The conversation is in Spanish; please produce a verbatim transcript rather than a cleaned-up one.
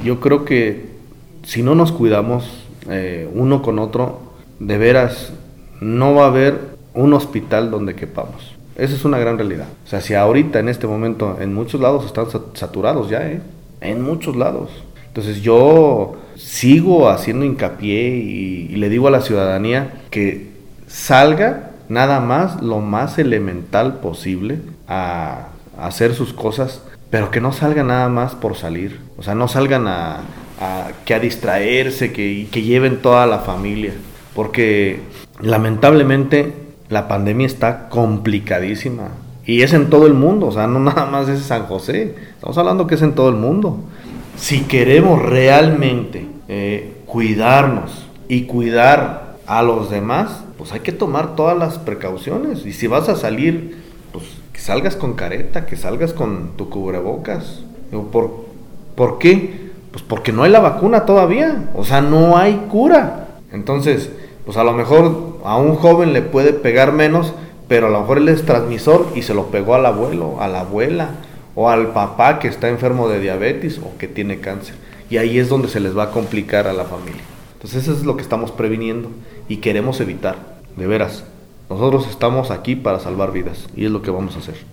yo creo que si no nos cuidamos eh, uno con otro, de veras no va a haber un hospital donde quepamos. Esa es una gran realidad. O sea, si ahorita en este momento en muchos lados están saturados ya, ¿eh? En muchos lados. Entonces yo sigo haciendo hincapié y, y le digo a la ciudadanía que salga nada más lo más elemental posible a, a hacer sus cosas, pero que no salgan nada más por salir. O sea, no salgan a, a, que a distraerse, que, que lleven toda la familia. Porque lamentablemente la pandemia está complicadísima. Y es en todo el mundo, o sea, no nada más es San José. Estamos hablando que es en todo el mundo. Si queremos realmente eh, cuidarnos y cuidar a los demás, pues hay que tomar todas las precauciones. Y si vas a salir, pues que salgas con careta, que salgas con tu cubrebocas. ¿Por, ¿Por qué? Pues porque no hay la vacuna todavía, o sea, no hay cura. Entonces, pues a lo mejor a un joven le puede pegar menos, pero a lo mejor él es transmisor y se lo pegó al abuelo, a la abuela, o al papá que está enfermo de diabetes o que tiene cáncer. Y ahí es donde se les va a complicar a la familia. Entonces eso es lo que estamos previniendo y queremos evitar, de veras. Nosotros estamos aquí para salvar vidas y es lo que vamos a hacer.